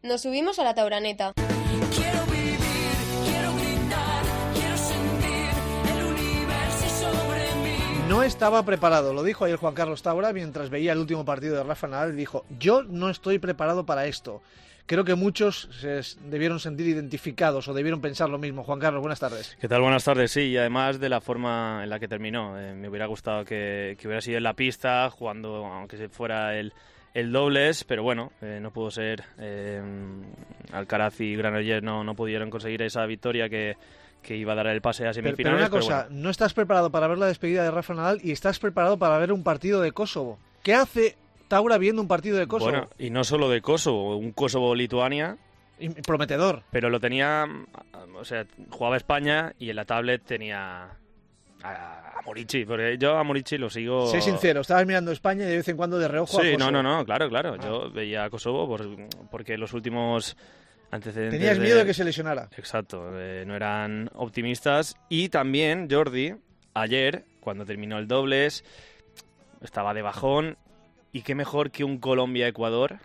Nos subimos a la tauraneta. Quiero vivir, quiero gritar, quiero sentir el universo sobre mí. No estaba preparado, lo dijo ayer Juan Carlos Taura mientras veía el último partido de Rafa Nadal y dijo: yo no estoy preparado para esto. Creo que muchos se debieron sentir identificados o debieron pensar lo mismo. Juan Carlos, buenas tardes. ¿Qué tal? Buenas tardes, sí, y además de la forma en la que terminó. Me hubiera gustado que hubiera sido en la pista, jugando, aunque se fuera el dobles, pero bueno, no pudo ser. Alcaraz y Granollers no pudieron conseguir esa victoria que iba a dar el pase a semifinales. Pero una cosa, bueno, no estás preparado para ver la despedida de Rafa Nadal y estás preparado para ver un partido de Kosovo. ¿Qué hace Taura viendo un partido de Kosovo? Bueno, y no solo de Kosovo, un Kosovo-Lituania. Prometedor. Pero lo tenía, o sea, jugaba España y en la tablet tenía a Morici, porque yo a Morici lo sigo... Sé sincero, estabas mirando España y de vez en cuando de reojo a Kosovo. Sí, no, claro. Yo veía a Kosovo porque los últimos antecedentes... Tenías miedo de que se lesionara. Exacto, no eran optimistas. Y también, Jordi, ayer, cuando terminó el dobles, estaba de bajón. Y qué mejor que un Colombia-Ecuador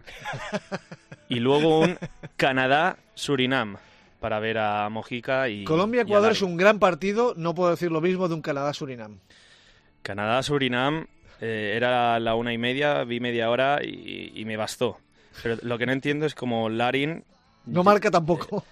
y luego un Canadá-Surinam para ver a Mojica y... Colombia-Ecuador es un gran partido, no puedo decir lo mismo de un Canadá-Surinam. Canadá-Surinam era la 1:30, vi media hora y me bastó. Pero lo que no entiendo es como Larin... No marca tampoco.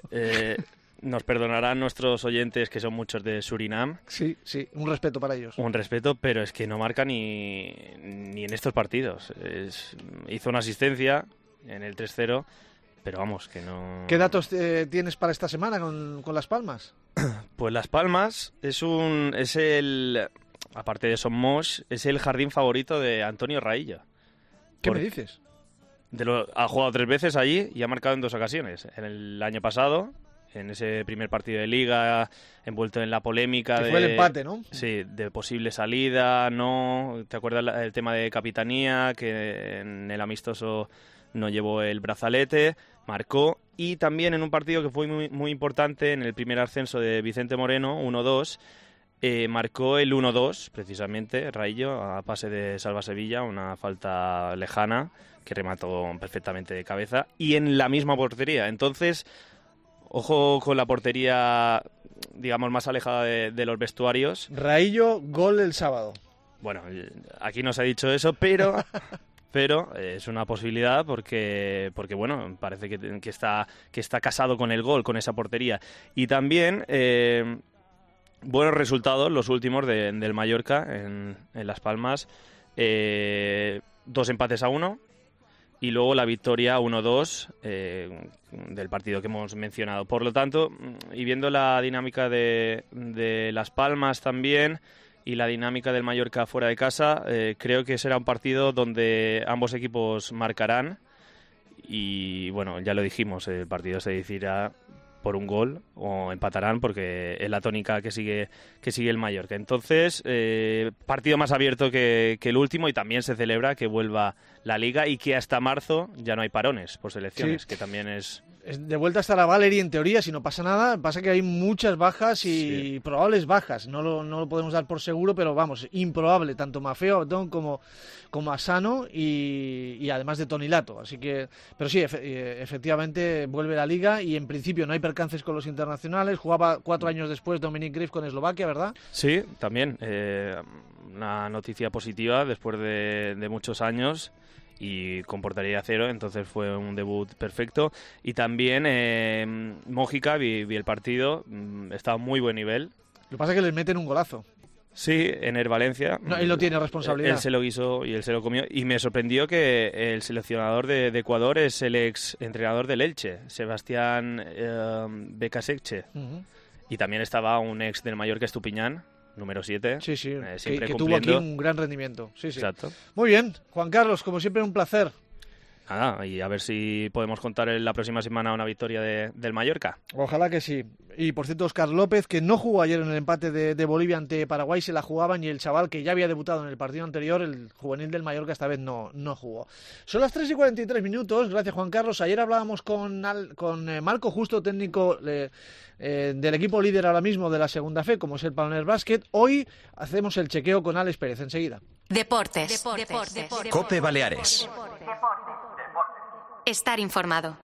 Nos perdonarán nuestros oyentes, que son muchos de Surinam. Sí, un respeto para ellos. Un respeto, pero es que no marca ni en estos partidos. Hizo una asistencia en el 3-0, pero vamos, que no... ¿Qué datos tienes para esta semana con Las Palmas? Pues Las Palmas es el... Aparte de Somos, es el jardín favorito de Antonio Raillo. ¿Qué me dices? Ha jugado 3 veces allí y ha marcado en 2 ocasiones. En el año pasado... En ese primer partido de Liga, envuelto en la polémica que fue el empate, ¿no? Sí, de posible salida, ¿no? ¿Te acuerdas el tema de capitanía? Que en el amistoso no llevó el brazalete, marcó. Y también en un partido que fue muy, muy importante, en el primer ascenso de Vicente Moreno, 1-2, marcó el 1-2, precisamente, Raillo, a pase de Salva Sevilla, una falta lejana, que remató perfectamente de cabeza, y en la misma portería. Entonces... Ojo con la portería, digamos, más alejada de los vestuarios. Raillo, gol el sábado. Bueno, aquí no se ha dicho eso, pero es una posibilidad porque bueno, parece que está casado con el gol, con esa portería. Y también buenos resultados los últimos del Mallorca en Las Palmas. 2 empates a 1. Y luego la victoria 1-2 del partido que hemos mencionado. Por lo tanto, y viendo la dinámica de Las Palmas también y la dinámica del Mallorca fuera de casa, creo que será un partido donde ambos equipos marcarán. Y bueno, ya lo dijimos, el partido se decidirá por un gol o empatarán porque es la tónica que sigue el Mallorca. Entonces, partido más abierto que el último, y también se celebra que vuelva la Liga y que hasta marzo ya no hay parones por selecciones, sí. Que también es... De vuelta estará Valeri en teoría, si no pasa nada. Pasa que hay muchas bajas y probables bajas. No lo podemos dar por seguro, pero vamos, improbable. Tanto Maffeo, Abdón como Asano y además de Toni Lato. Así que, pero sí, efectivamente vuelve la Liga y en principio no hay percances con los internacionales. Jugaba 4 años después Dominic Grif con Eslovaquia, ¿verdad? Sí, también. Una noticia positiva después de muchos años. Y con portería 0, entonces fue un debut perfecto. Y también Mojica, vi el partido, estaba a muy buen nivel. Lo que pasa es que les meten un golazo. Sí, en el Valencia. No, él no tiene responsabilidad. Él se lo guisó y él se lo comió. Y me sorprendió que el seleccionador de Ecuador es el ex entrenador del Elche, Sebastián Becasecche. Uh-huh. Y también estaba un ex del Mallorca, Estupiñán, número 7. Sí, siempre que tuvo aquí un gran rendimiento. Sí. Exacto. Muy bien, Juan Carlos, como siempre un placer. Nada, y a ver si podemos contar en la próxima semana una victoria del Mallorca. Ojalá que sí. Y por cierto, Óscar López, que no jugó ayer en el empate de Bolivia ante Paraguay, se la jugaban, y el chaval que ya había debutado en el partido anterior, el juvenil del Mallorca, esta vez no jugó. Son las 3:43. Gracias, Juan Carlos. Ayer hablábamos con Marco Justo, técnico del equipo líder ahora mismo de la segunda F, como es el Paloner Basket. Hoy hacemos el chequeo con Alex Pérez, enseguida. Deportes. COPE Baleares. Estar informado.